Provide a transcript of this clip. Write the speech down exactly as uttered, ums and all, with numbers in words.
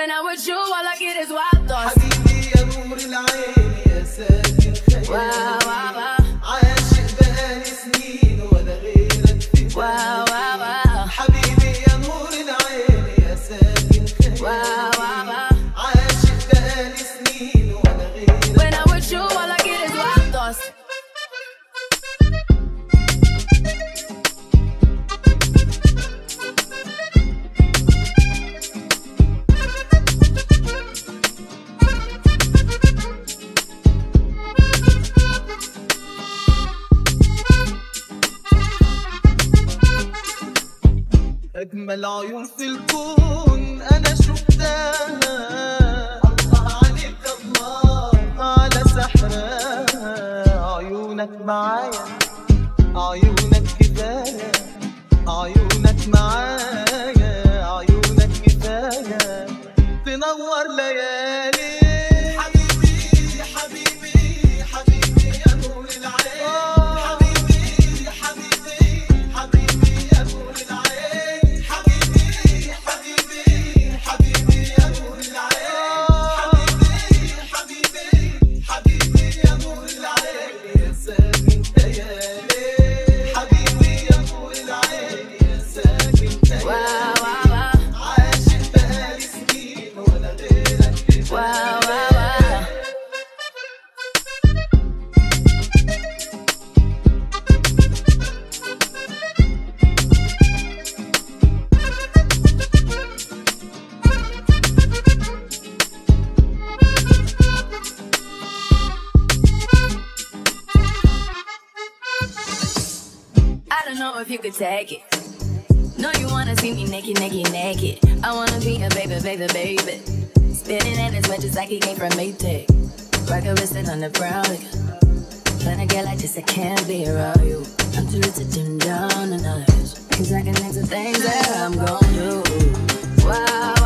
When I'm with you, all I get is wild thoughts. حبيبي يا نور العين يا ساكن خيالي، عاشق بقالي سنين ولا غيرك في بالي. حبيبي يا نور العين يا ساكن خيالي، عاشق بقالي سنين ولا غيرك. When I'm with you, all I get is wild thoughts. أجمل عيون في الكون أنا شفتها، الله عليك الله على سحرها. عيونك معايا عيونك كفاية، عيونك معايا عيونك كفاية تنور ليالي. حبيبي حبيبي حبيبي يا نور العين، حبيبي حبيبي حبيبي يا نور العين، حبيبي حبيبي حبيبي يا نور العين، حبيبي حبيبي حبيبي يا نور العين يا ساكن خيالي. حبيبي يا نور العين يا ساكن خيالي، عاشق بقالي سنين ولا غيرك في بالي. I don't know if you could take it. No, you wanna see me naked, naked, naked. I wanna be a baby, baby, baby. Spinning in as much as I can gain from Maytag. Rock a wrist on the brown. When I get like this, I can't be around you. I'm too little to dim down the others. Cause I can next to things that I'm gon' do. Wow.